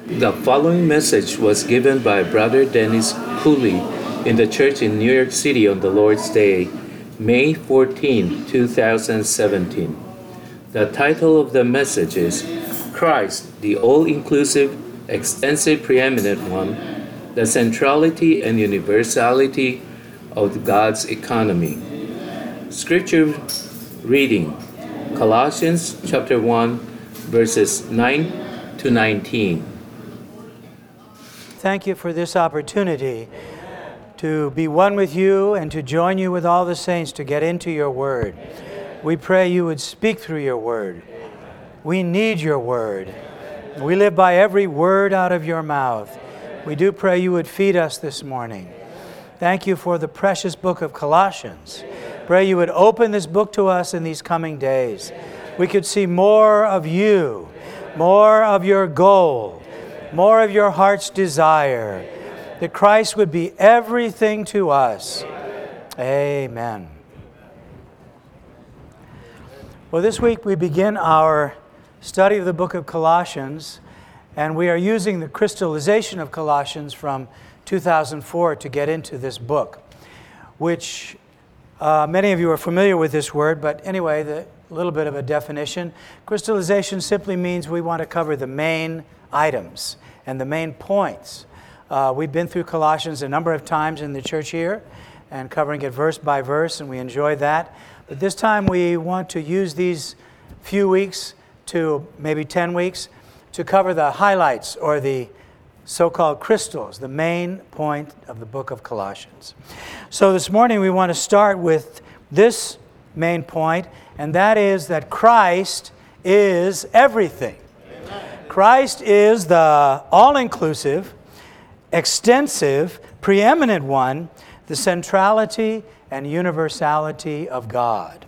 The following message was given by Brother Dennis Cooley in the church in New York City on the Lord's Day, May 14, 2017. The title of the message is Christ, the all-inclusive, extensive, preeminent one, the centrality and universality of God's economy. Scripture reading, Colossians chapter 1, verses 9 to 19. Thank you for this opportunity to be one with you and to join you with all the saints to get into your word. We pray you would speak through your word. We need your word. We live by every word out of your mouth. We do pray you would feed us this morning. Thank you for the precious book of Colossians. Pray you would open this book to us in these coming days. We could see more of you, more of your goal, more of your heart's desire, that Christ would be everything to us. Amen. Well, this week we begin our study of the book of Colossians, and we are using the crystallization of Colossians from 2004 to get into this book, which many of you are familiar with this word, but anyway, a little bit of a definition. Crystallization simply means we want to cover the main items and the main points. We've been through Colossians a number of times in the church here and covering it verse by verse, and we enjoy that. But this time we want to use these few weeks to maybe 10 weeks to cover the highlights or the so-called crystals, the main point of the book of Colossians. So this morning we want to start with this main point, and that is that Christ is everything. Amen. Christ is the all-inclusive, extensive, preeminent one, the centrality and universality of God.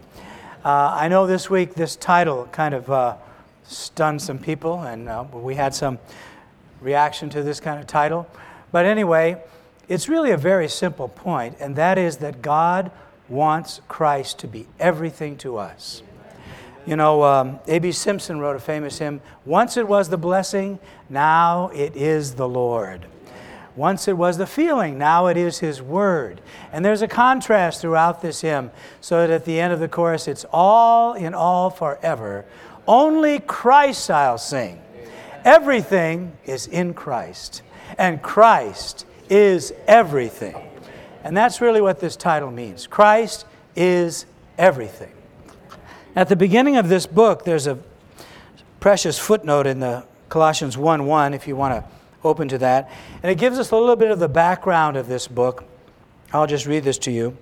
I know this week this title kind of stunned some people, and we had some reaction to this kind of title. But anyway, it's really a very simple point, and that is that God wants Christ to be everything to us. You know, A.B. Simpson wrote a famous hymn, "Once it was the blessing, now it is the Lord. Once it was the feeling, now it is His Word." And there's a contrast throughout this hymn, so that at the end of the chorus, it's all in all forever. Only Christ I'll sing. Everything is in Christ, and Christ is everything. And that's really what this title means. Christ is everything. At the beginning of this book, there's a precious footnote in the Colossians 1:1, if you want to open to that. And it gives us a little bit of the background of this book. I'll just read this to you.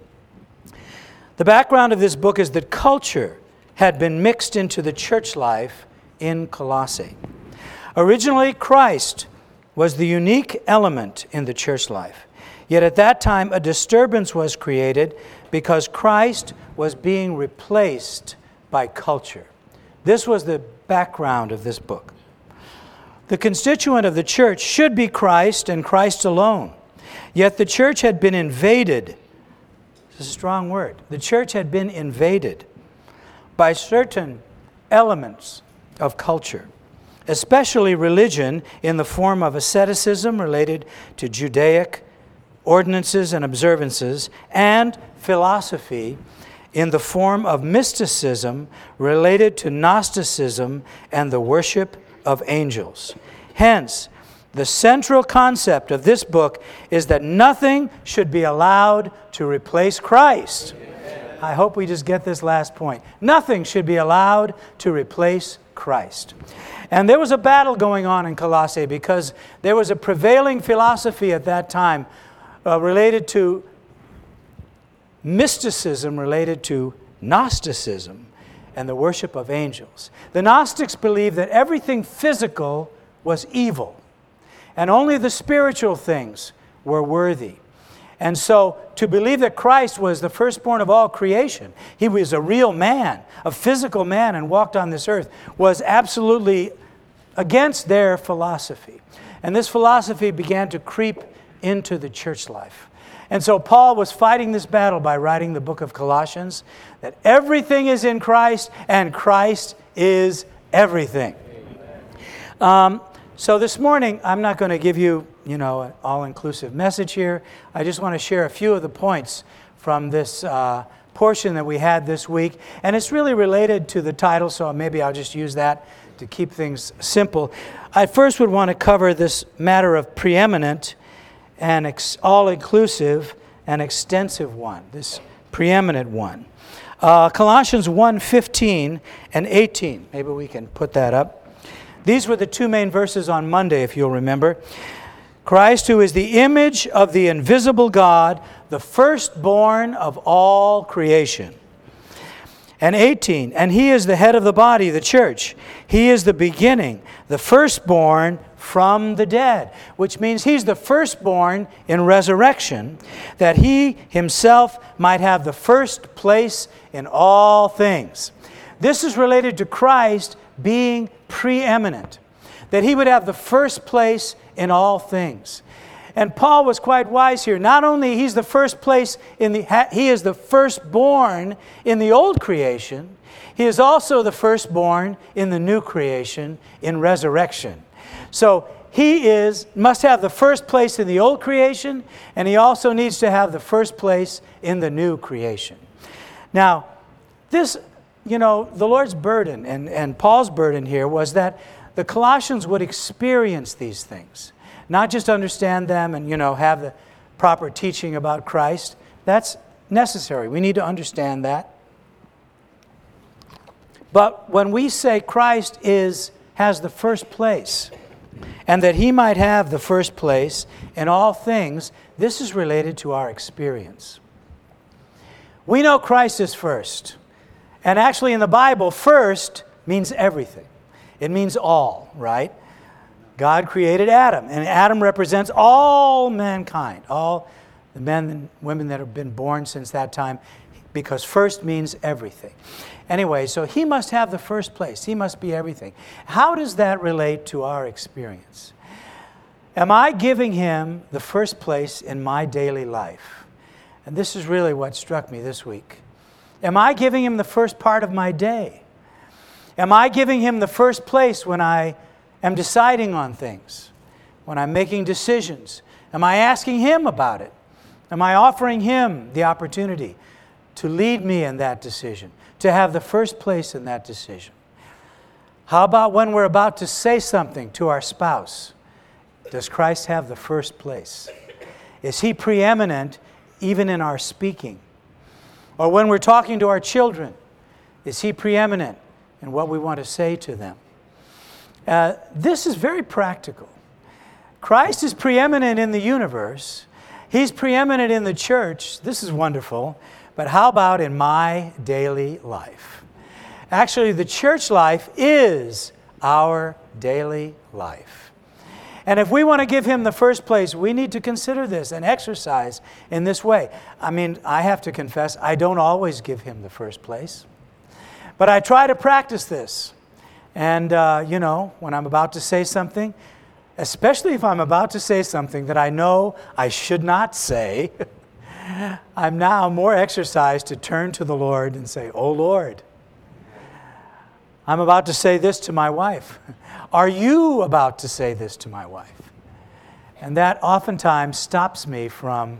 The background of this book is that culture had been mixed into the church life in Colossae. Originally, Christ was the unique element in the church life. Yet at that time, a disturbance was created because Christ was being replaced by culture. This was the background of this book. The constituent of the church should be Christ and Christ alone. Yet the church had been invaded. This is a strong word. The church had been invaded by certain elements of culture, especially religion in the form of asceticism related to Judaic ordinances and observances, and philosophy in the form of mysticism related to Gnosticism and the worship of angels. Hence, the central concept of this book is that nothing should be allowed to replace Christ. I hope we just get this last point. Nothing should be allowed to replace Christ. And there was a battle going on in Colossae because there was a prevailing philosophy at that time related to mysticism, related to Gnosticism and the worship of angels. The Gnostics believed that everything physical was evil, and only the spiritual things were worthy. And so to believe that Christ was the firstborn of all creation, He was a real man, a physical man, and walked on this earth, was absolutely against their philosophy. And this philosophy began to creep into the church life. And so Paul was fighting this battle by writing the book of Colossians, that everything is in Christ and Christ is everything. So this morning, I'm not going to give you, an all-inclusive message here. I just want to share a few of the points from this portion that we had this week. And it's really related to the title, so maybe I'll just use that to keep things simple. I first would want to cover this matter of preeminent and all-inclusive and extensive one, this preeminent one. Colossians 1:15 and 18. Maybe we can put that up. These were the two main verses on Monday, if you'll remember. Christ, who is the image of the invisible God, the firstborn of all creation. And 18, and He is the head of the body, the church. He is the beginning, the firstborn from the dead, which means He's the firstborn in resurrection, that He Himself might have the first place in all things. This is related to Christ being preeminent, that He would have the first place in all things. And Paul was quite wise here. Not only He's the first place He is the firstborn in the old creation, He is also the firstborn in the new creation in resurrection. So He must have the first place in the old creation, and He also needs to have the first place in the new creation. Now, this, the Lord's burden and Paul's burden here was that the Colossians would experience these things. Not just understand them and, have the proper teaching about Christ. That's necessary. We need to understand that. But when we say Christ has the first place, and that He might have the first place in all things, this is related to our experience. We know Christ is first. And actually in the Bible, first means everything. It means all, right? God created Adam, and Adam represents all mankind, all the men and women that have been born since that time, because first means everything. Anyway, so He must have the first place. He must be everything. How does that relate to our experience? Am I giving Him the first place in my daily life? And this is really what struck me this week. Am I giving Him the first part of my day? Am I giving Him the first place when I am deciding on things, when I'm making decisions? Am I asking Him about it? Am I offering Him the opportunity to lead me in that decision, to have the first place in that decision? How about when we're about to say something to our spouse? Does Christ have the first place? Is He preeminent even in our speaking? Or when we're talking to our children, is He preeminent in what we want to say to them? This is very practical. Christ is preeminent in the universe. He's preeminent in the church. This is wonderful. But how about in my daily life? Actually, the church life is our daily life. And if we want to give Him the first place, we need to consider this and exercise in this way. I have to confess, I don't always give Him the first place. But I try to practice this. And, when I'm about to say something, especially if I'm about to say something that I know I should not say, I'm now more exercised to turn to the Lord and say, "Oh Lord, I'm about to say this to my wife. Are you about to say this to my wife?" And that oftentimes stops me from,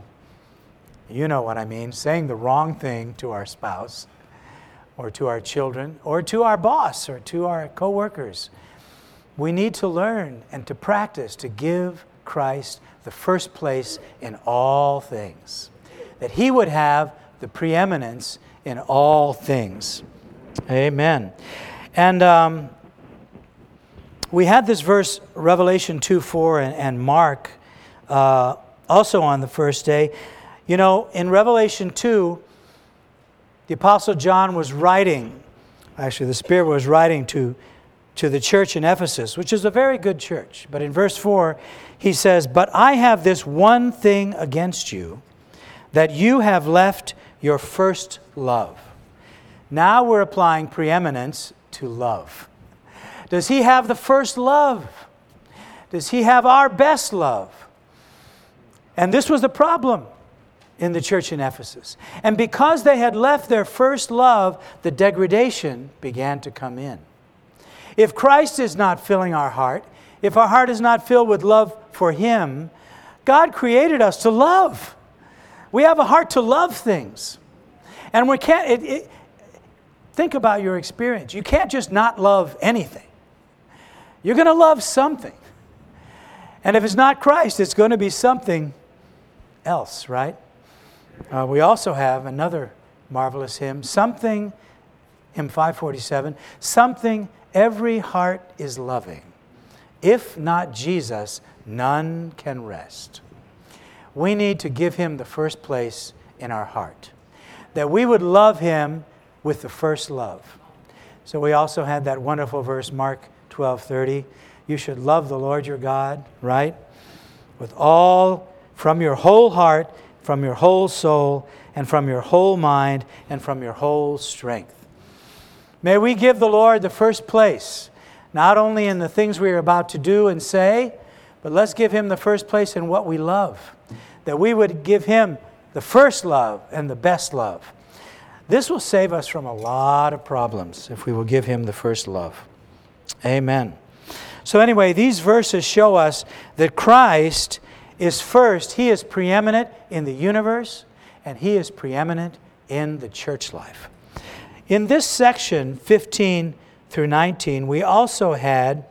saying the wrong thing to our spouse, or to our children, or to our boss, or to our co-workers. We need to learn and to practice to give Christ the first place in all things, that He would have the preeminence in all things. Amen. And we had this verse, Revelation 2:4 and Mark, also on the first day. In Revelation 2, the Apostle John was writing, actually the Spirit was writing to the church in Ephesus, which is a very good church. But in verse 4, he says, "But I have this one thing against you, that you have left your first love." Now we're applying preeminence to love. Does He have the first love? Does He have our best love? And this was the problem in the church in Ephesus. And because they had left their first love, the degradation began to come in. If Christ is not filling our heart, if our heart is not filled with love for Him, God created us to love. We have a heart to love things. And we can't, think about your experience. You can't just not love anything. You're going to love something. And if it's not Christ, it's going to be something else, right? We also have another marvelous hymn, hymn 547, something every heart is loving. If not Jesus, none can rest. We need to give Him the first place in our heart, that we would love Him with the first love. So we also had that wonderful verse, Mark 12:30. You should love the Lord your God, right? With all, from your whole heart, from your whole soul, and from your whole mind, and from your whole strength. May we give the Lord the first place, not only in the things we are about to do and say, but let's give Him the first place in what we love. That we would give Him the first love and the best love. This will save us from a lot of problems if we will give Him the first love. Amen. So anyway, these verses show us that Christ is first. He is preeminent in the universe, and He is preeminent in the church life. In this section, 15 through 19, we also had,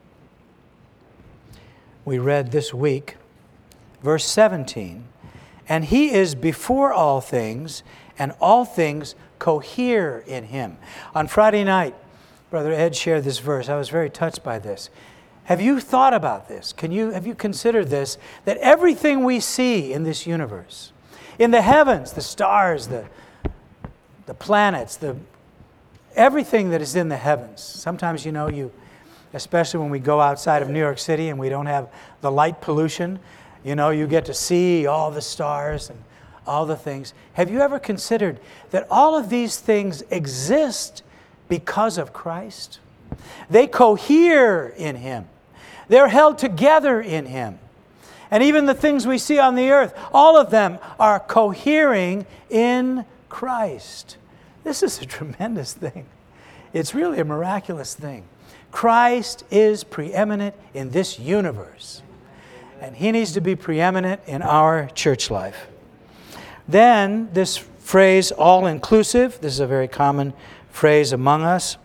we read this week, verse 17, and He is before all things, and all things cohere in Him. On Friday night, Brother Ed shared this verse. I was very touched by this. Have you thought about this? Have you considered this? That everything we see in this universe, in the heavens, the stars, the planets, everything that is in the heavens. Sometimes, especially when we go outside of New York City and we don't have the light pollution, you get to see all the stars and all the things. Have you ever considered that all of these things exist because of Christ? They cohere in Him. They're held together in Him. And even the things we see on the earth, all of them are cohering in Christ. This is a tremendous thing. It's really a miraculous thing. Christ is preeminent in this universe. And He needs to be preeminent in our church life. Then this phrase, all-inclusive, this is a very common phrase among us.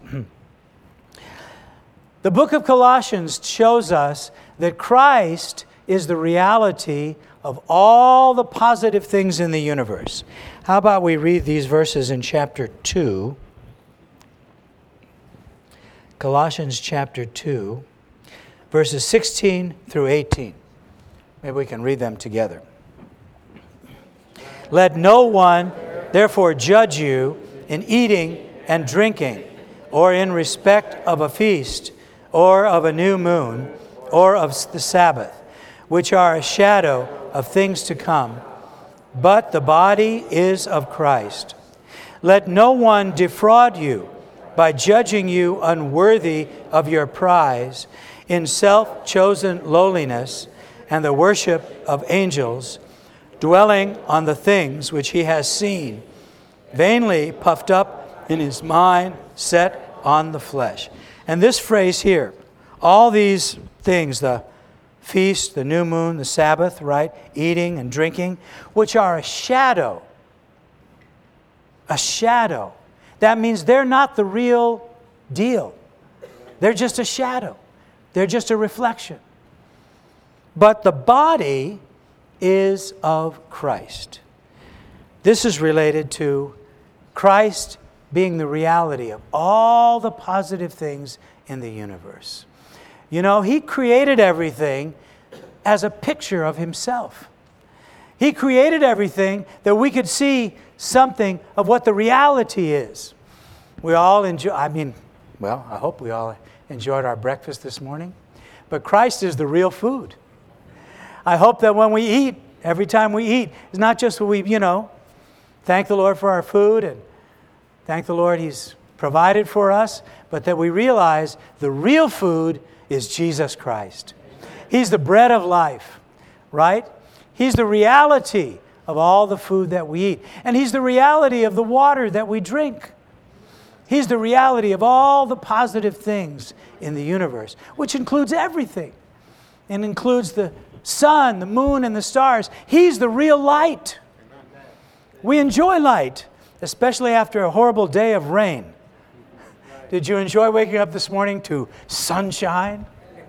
The book of Colossians shows us that Christ is the reality of all the positive things in the universe. How about we read these verses in chapter 2? Colossians chapter 2, verses 16 through 18. Maybe we can read them together. Let no one therefore judge you in eating and drinking, or in respect of a feast, or of a new moon, or of the Sabbath, which are a shadow of things to come. But the body is of Christ. Let no one defraud you by judging you unworthy of your prize in self-chosen lowliness and the worship of angels, dwelling on the things which he has seen, vainly puffed up in his mind, set on the flesh. And this phrase here, all these things, the feast, the new moon, the Sabbath, right? Eating and drinking, which are a shadow. A shadow. That means they're not the real deal. They're just a shadow. They're just a reflection. But the body is of Christ. This is related to Christ being the reality of all the positive things in the universe. He created everything as a picture of Himself. He created everything that we could see something of what the reality is. We all enjoy, I hope we all enjoyed our breakfast this morning. But Christ is the real food. I hope that when we eat, every time we eat, it's not just we, thank the Lord for our food and thank the Lord He's provided for us, but that we realize the real food is Jesus Christ. He's the bread of life, right? He's the reality of all the food that we eat. And He's the reality of the water that we drink. He's the reality of all the positive things in the universe, which includes everything. It includes the sun, the moon, and the stars. He's the real light. We enjoy light, especially after a horrible day of rain. Did you enjoy waking up this morning to sunshine?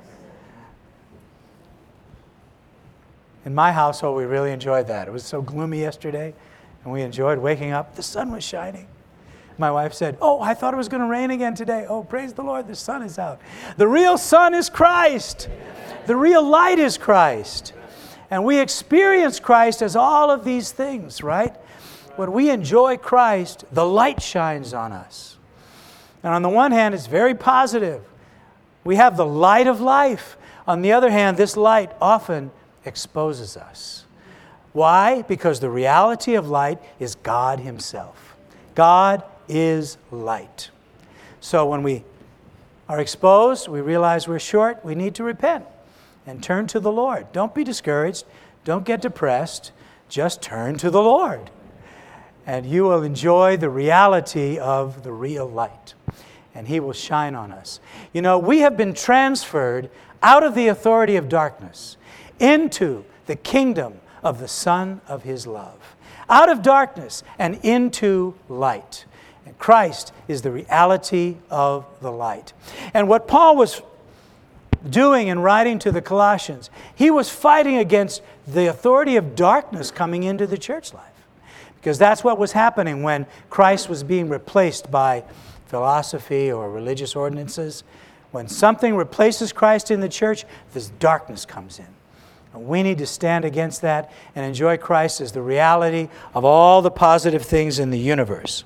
In my household, we really enjoyed that. It was so gloomy yesterday, and we enjoyed waking up. The sun was shining. My wife said, "Oh, I thought it was going to rain again today." Oh, praise the Lord, the sun is out. The real sun is Christ. The real light is Christ. And we experience Christ as all of these things, right? When we enjoy Christ, the light shines on us. And on the one hand, it's very positive. We have the light of life. On the other hand, this light often exposes us. Why? Because the reality of light is God Himself. God is light. So when we are exposed, we realize we're short, we need to repent and turn to the Lord. Don't be discouraged. Don't get depressed. Just turn to the Lord. And you will enjoy the reality of the real light. And He will shine on us. You know, we have been transferred out of the authority of darkness into the kingdom of the Son of His love. Out of darkness and into light. And Christ is the reality of the light. And what Paul was doing in writing to the Colossians, he was fighting against the authority of darkness coming into the church life. Because that's what was happening when Christ was being replaced by philosophy or religious ordinances. When something replaces Christ in the church, this darkness comes in. And we need to stand against that and enjoy Christ as the reality of all the positive things in the universe.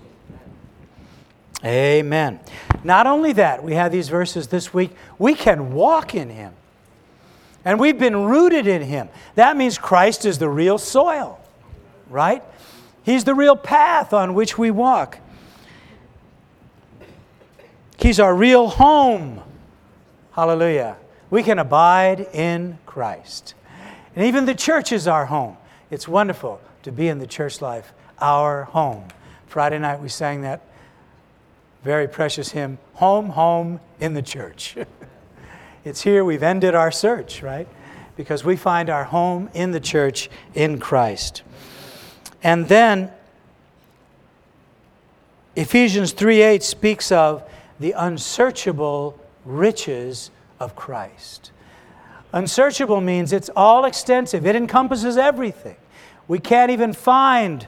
Amen. Not only that, we have these verses this week, we can walk in Him. And we've been rooted in Him. That means Christ is the real soil, right? He's the real path on which we walk. He's our real home. Hallelujah. We can abide in Christ. And even the church is our home. It's wonderful to be in the church life, our home. Friday night we sang that very precious hymn, Home, Home in the Church. It's here we've ended our search, right? Because we find our home in the church in Christ. And then Ephesians 3:8 speaks of the unsearchable riches of Christ. Unsearchable means it's all extensive. It encompasses everything. We can't even find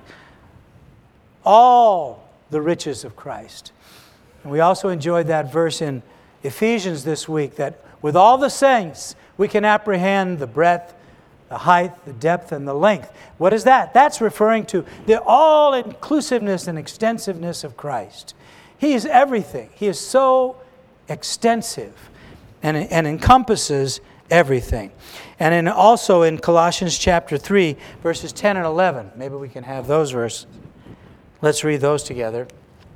all the riches of Christ. And we also enjoyed that verse in Ephesians this week, that with all the saints, we can apprehend the breadth, the height, the depth, and the length. What is that? That's referring to the all-inclusiveness and extensiveness of Christ. He is everything. He is so extensive and encompasses everything. And also in Colossians chapter 3, verses 10 and 11. Maybe we can have those verses. Let's read those together.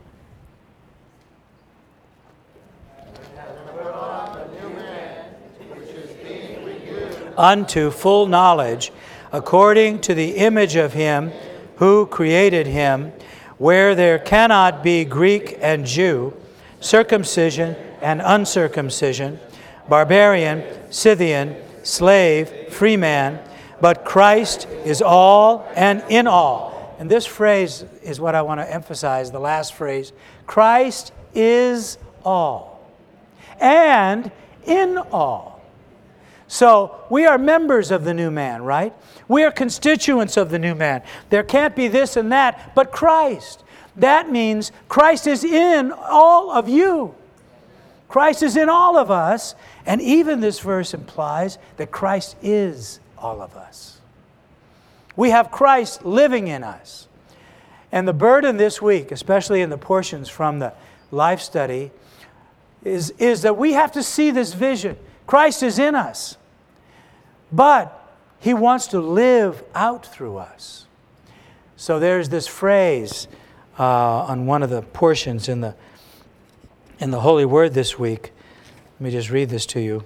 Unto full knowledge, according to the image of Him who created Him, where there cannot be Greek and Jew, circumcision and uncircumcision, barbarian, Scythian, slave, free man, but Christ is all and in all. And this phrase is what I want to emphasize, the last phrase. Christ is all and in all. So we are members of the new man, right? We are constituents of the new man. There can't be this and that, but Christ. That means Christ is in all of you. Christ is in all of us. And even this verse implies that Christ is all of us. We have Christ living in us. And the burden this week, especially in the portions from the life study, is that we have to see this vision. Christ is in us. But He wants to live out through us. So there's this phrase on one of the portions in the Holy Word this week. Let me just read this to you.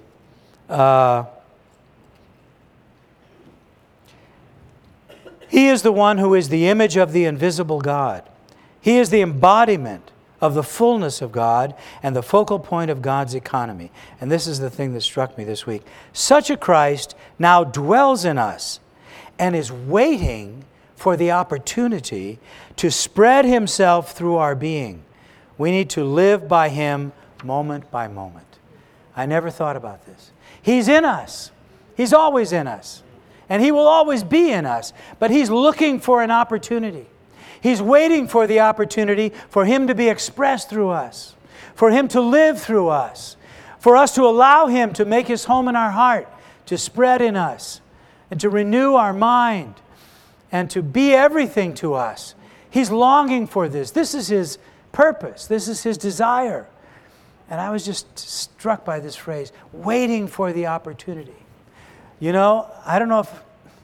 He is the one who is the image of the invisible God. He is the embodiment of the fullness of God and the focal point of God's economy. And this is the thing that struck me this week. Such a Christ now dwells in us and is waiting for the opportunity to spread himself through our being. We need to live by him moment by moment. I never thought about this. He's in us. He's always in us. And he will always be in us. But he's looking for an opportunity. He's waiting for the opportunity for him to be expressed through us, for him to live through us, for us to allow him to make his home in our heart, to spread in us, and to renew our mind, and to be everything to us. He's longing for this. This is his purpose. This is his desire. And I was just struck by this phrase, waiting for the opportunity. You know, I don't know if...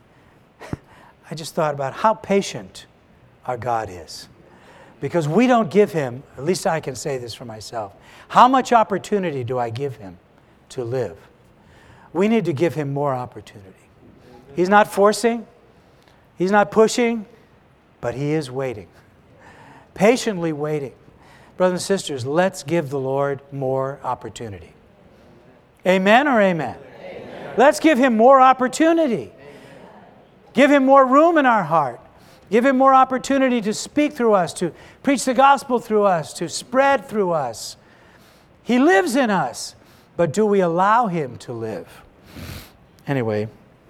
I just thought about how patient our God is. Because we don't give him, at least I can say this for myself, how much opportunity do I give him to live? We need to give him more opportunity. He's not forcing, he's not pushing, but he is waiting. Patiently waiting. Brothers and sisters, let's give the Lord more opportunity. Amen or amen? Amen. Let's give him more opportunity. Give him more room in our heart. Give him more opportunity to speak through us, to preach the gospel through us, to spread through us. He lives in us, but do we allow him to live? Anyway,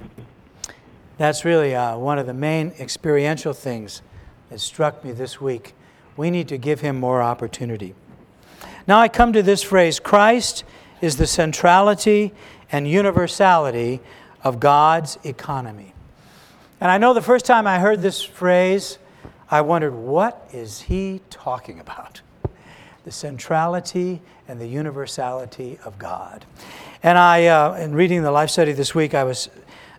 that's really one of the main experiential things that struck me this week. We need to give him more opportunity. Now I come to this phrase, Christ is the centrality and universality of God's economy. And I know the first time I heard this phrase, I wondered, what is he talking about? The centrality and the universality of God. And in reading the life study this week, I was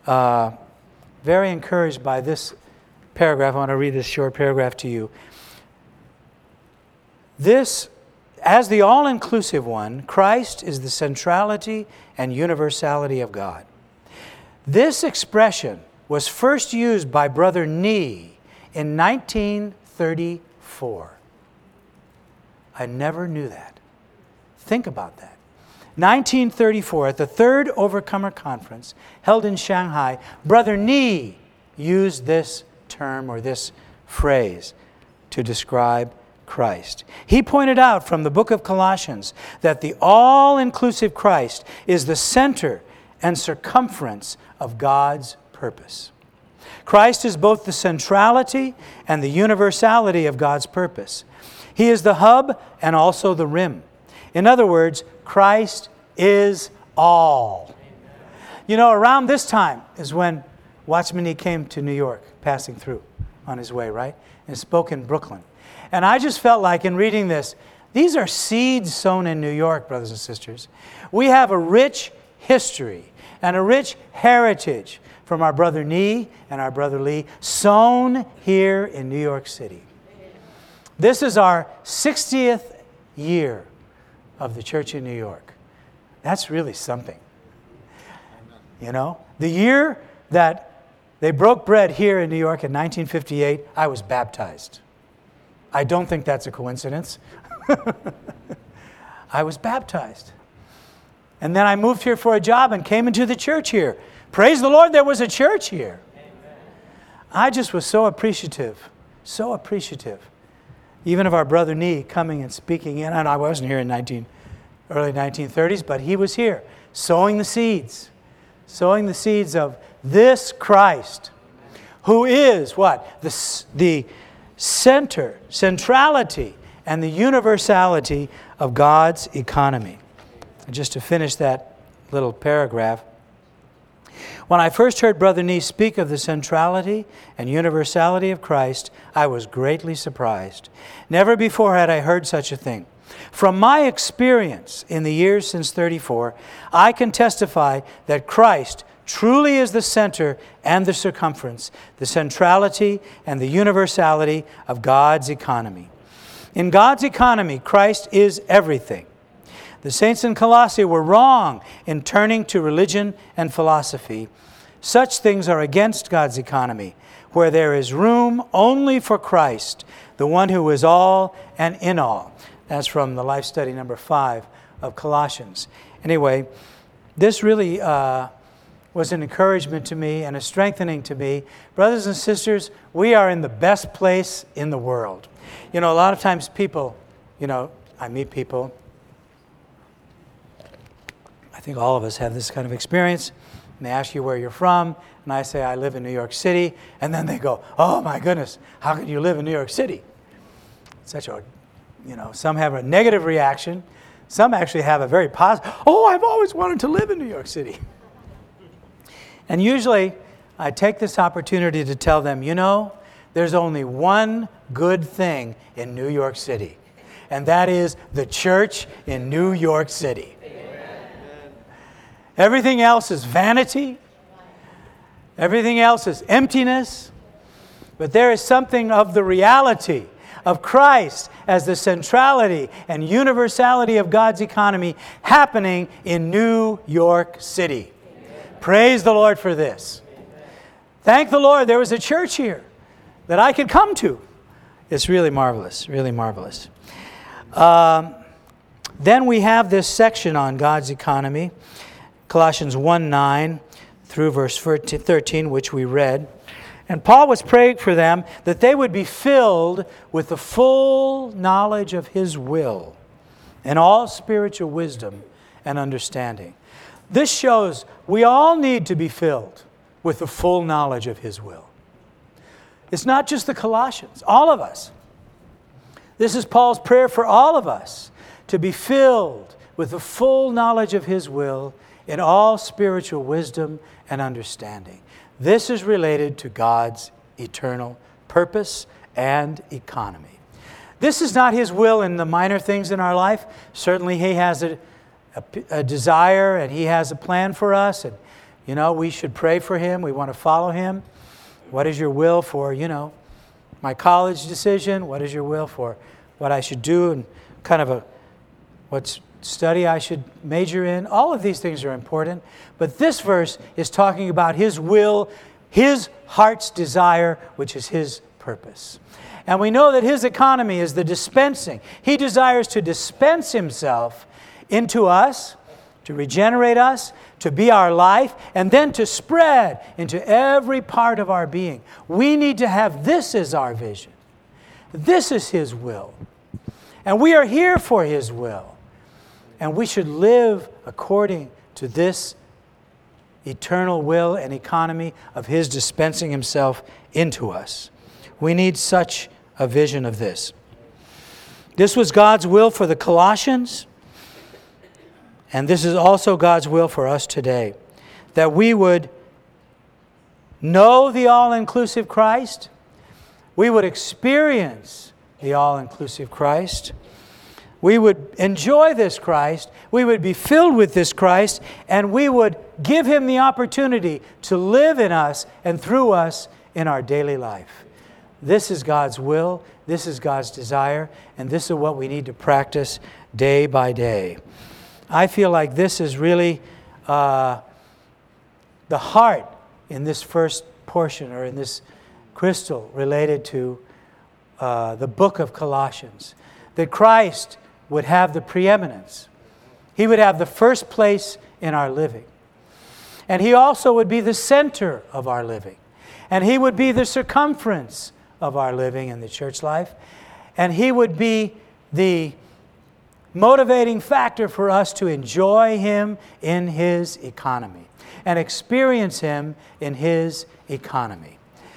very encouraged by this paragraph. I want to read this short paragraph to you. This, as the all-inclusive one, Christ is the centrality and universality of God. This expression was first used by Brother Nee in 1934. I never knew that. Think about that. 1934, at the Third Overcomer Conference held in Shanghai, Brother Nee used this term or this phrase to describe Christ. He pointed out from the book of Colossians that the all-inclusive Christ is the center and circumference of God's purpose. Christ is both the centrality and the universality of God's purpose. He is the hub and also the rim. In other words, Christ is all. You know, around this time is when Watchman Nee came to New York, passing through on his way, right? And spoke in Brooklyn. And I just felt like in reading this, these are seeds sown in New York, brothers and sisters. We have a rich history and a rich heritage from our brother Nee and our brother Lee, sown here in New York City. This is our 60th year of the church in New York. That's really something. You know, the year that they broke bread here in New York in 1958, I was baptized. I don't think that's a coincidence. I was baptized. And then I moved here for a job and came into the church here. Praise the Lord, there was a church here. Amen. I just was so appreciative. Even of our brother Nee coming and speaking in. And I wasn't here in early 1930s, but he was here, sowing the seeds of this Christ, who is what? The centrality and the universality of God's economy. And just to finish that little paragraph, when I first heard Brother Nee speak of the centrality and universality of Christ, I was greatly surprised. Never before had I heard such a thing. From my experience in the years since 34, I can testify that Christ truly is the center and the circumference, the centrality and the universality of God's economy. In God's economy, Christ is everything. The saints in Colossae were wrong in turning to religion and philosophy. Such things are against God's economy, where there is room only for Christ, the one who is all and in all. That's from the Life Study number 5 of Colossians. Anyway, this really was an encouragement to me and a strengthening to me. Brothers and sisters, we are in the best place in the world. You know, a lot of times people, I meet people, I think all of us have this kind of experience, and they ask you where you're from, and I say, I live in New York City, and then they go, oh my goodness, how can you live in New York City? Such a, some have a negative reaction, some actually have a very positive, oh, I've always wanted to live in New York City. And usually, I take this opportunity to tell them, there's only one good thing in New York City, and that is the church in New York City. Everything else is vanity. Everything else is emptiness. But there is something of the reality of Christ as the centrality and universality of God's economy happening in New York City. Praise the Lord for this. Thank the Lord there was a church here that I could come to. It's really marvelous, really marvelous. Then we have this section on God's economy. Colossians 1:9 through verse 13, which we read. And Paul was praying for them that they would be filled with the full knowledge of His will and all spiritual wisdom and understanding. This shows we all need to be filled with the full knowledge of His will. It's not just the Colossians, all of us. This is Paul's prayer for all of us, to be filled with the full knowledge of His will in all spiritual wisdom and understanding. This is related to God's eternal purpose and economy. This is not His will in the minor things in our life. Certainly He has a desire and He has a plan for us. And, we should pray for Him. We want to follow Him. What is your will for, my college decision? What is your will for what I should do and kind of what's study I should major in? All of these things are important. But this verse is talking about His will, His heart's desire, which is His purpose. And we know that His economy is the dispensing. He desires to dispense Himself into us, to regenerate us, to be our life, and then to spread into every part of our being. We need to have this as our vision. This is His will. And we are here for His will. And we should live according to this eternal will and economy of His dispensing Himself into us. We need such a vision of this. This was God's will for the Colossians, and this is also God's will for us today, that we would know the all-inclusive Christ, we would experience the all-inclusive Christ, we would enjoy this Christ, we would be filled with this Christ, and we would give Him the opportunity to live in us and through us in our daily life. This is God's will, this is God's desire, and this is what we need to practice day by day. I feel like this is really the heart in this first portion, or in this crystal related to the book of Colossians, that Christ would have the preeminence. He would have the first place in our living. And He also would be the center of our living. And He would be the circumference of our living in the church life. And He would be the motivating factor for us to enjoy Him in His economy and experience Him in His economy.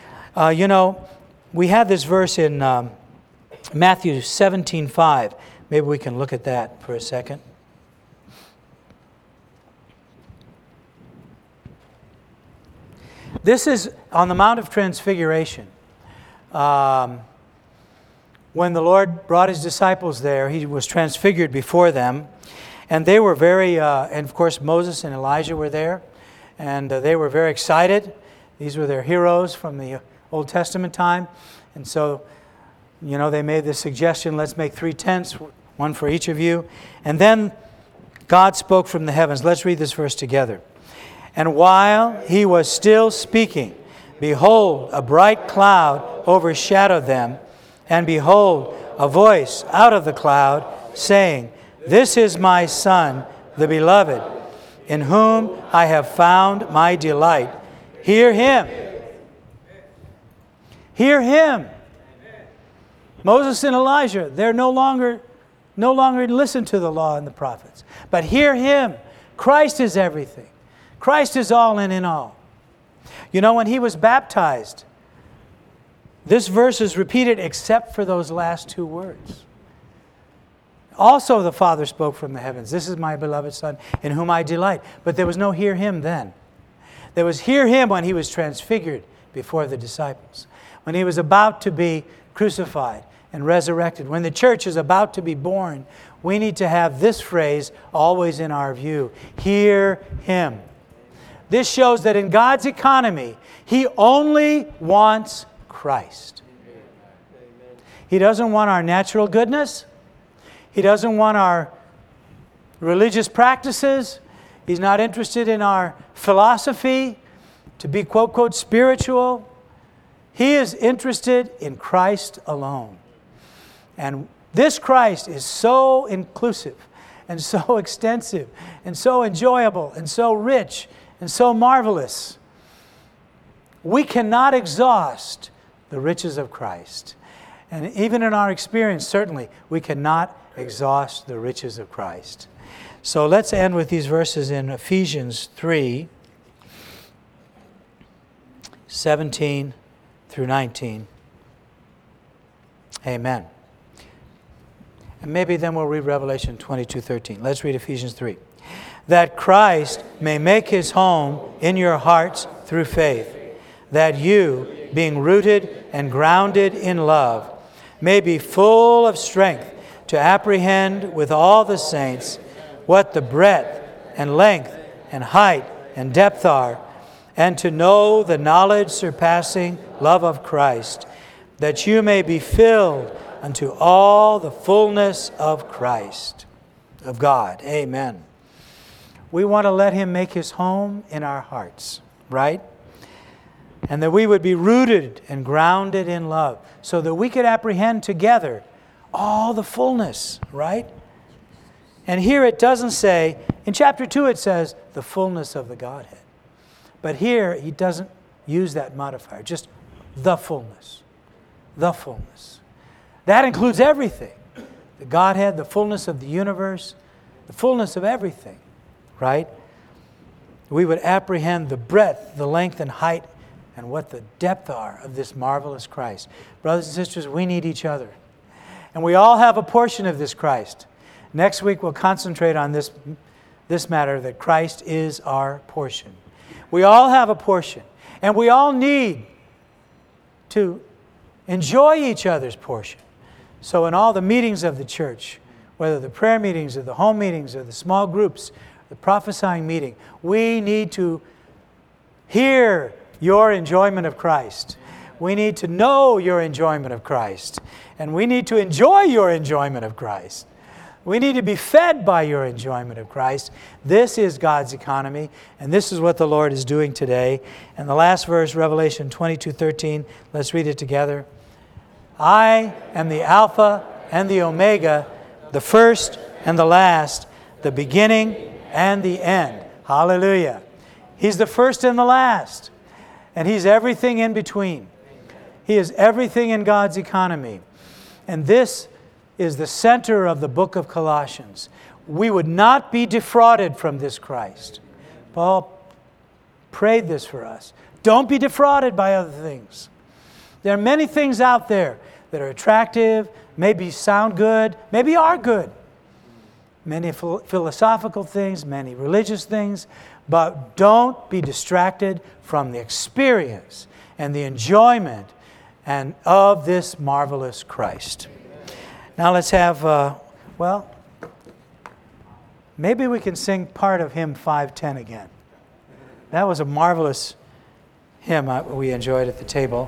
We have this verse in Matthew 17:5. Maybe we can look at that for a second. This is on the Mount of Transfiguration. When the Lord brought His disciples there, He was transfigured before them. And they were very, and of course Moses and Elijah were there. And they were very excited. These were their heroes from the Old Testament time. And so, they made the suggestion, let's make 3 tents, one for each of you. And then God spoke from the heavens. Let's read this verse together. And while He was still speaking, behold, a bright cloud overshadowed them. And behold, a voice out of the cloud saying, "This is my Son, the beloved, in whom I have found my delight." Hear him. Hear him. Moses and Elijah, they're no longer listen to the law and the prophets. But hear him. Christ is everything. Christ is all and in all. You know, when he was baptized, this verse is repeated except for those last two words. Also the Father spoke from the heavens, "This is my beloved Son, in whom I delight." But there was no hear him then. There was hear him when he was transfigured before the disciples, when he was about to be crucified and resurrected. When the church is about to be born, we need to have this phrase always in our view. Hear him. This shows that in God's economy, he only wants Christ. He doesn't want our natural goodness. He doesn't want our religious practices. He's not interested in our philosophy to be, quote, quote, spiritual. He is interested in Christ alone. And this Christ is so inclusive and so extensive and so enjoyable and so rich and so marvelous. We cannot exhaust the riches of Christ. And even in our experience, certainly, we cannot exhaust the riches of Christ. So let's end with these verses in Ephesians 3, 17 through 19. Amen. And maybe then we'll read Revelation 22:13. Let's read Ephesians 3. "That Christ may make his home in your hearts through faith, that you, being rooted and grounded in love, may be full of strength to apprehend with all the saints what the breadth and length and height and depth are, and to know the knowledge surpassing love of Christ, that you may be filled unto all the fullness of Christ, of God." Amen. We want to let him make his home in our hearts, right? And that we would be rooted and grounded in love, so that we could apprehend together all the fullness, right? And here it doesn't say, in chapter 2 it says, the fullness of the Godhead. But here he doesn't use that modifier, just the fullness. The fullness. That includes everything. The Godhead, the fullness of the universe, the fullness of everything, right? We would apprehend the breadth, the length and height, and what the depth are of this marvelous Christ. Brothers and sisters, we need each other. And we all have a portion of this Christ. Next week we'll concentrate on this matter, that Christ is our portion. We all have a portion. And we all need to enjoy each other's portion. So in all the meetings of the church, whether the prayer meetings or the home meetings or the small groups, the prophesying meeting, we need to hear your enjoyment of Christ. We need to know your enjoyment of Christ. And we need to enjoy your enjoyment of Christ. We need to be fed by your enjoyment of Christ. This is God's economy, and this is what the Lord is doing today. And the last verse, Revelation 22:13, let's read it together. "I am the Alpha and the Omega, the first and the last, the beginning and the end." Hallelujah. He's the first and the last, and He's everything in between. He is everything in God's economy. And this is the center of the book of Colossians. We would not be defrauded from this Christ. Paul prayed this for us. Don't be defrauded by other things. There are many things out there that are attractive, maybe sound good, maybe are good. Many philosophical things, many religious things, but don't be distracted from the experience and the enjoyment and of this marvelous Christ. Now let's have, maybe we can sing part of hymn 510 again. That was a marvelous hymn we enjoyed at the table.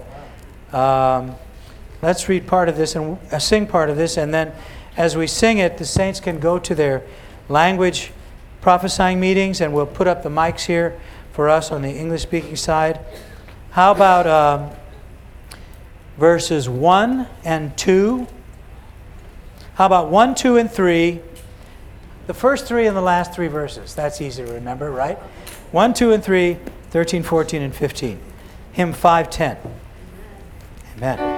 Let's read part of this and sing part of this, and then as we sing it, the saints can go to their language prophesying meetings, and we'll put up the mics here for us on the English-speaking side. How about verses 1 and 2 How about 1, 2, and 3? The first 3 and the last 3 verses. That's easy to remember, right? 1, 2, and 3, 13, 14, and 15. Hymn 510. Amen.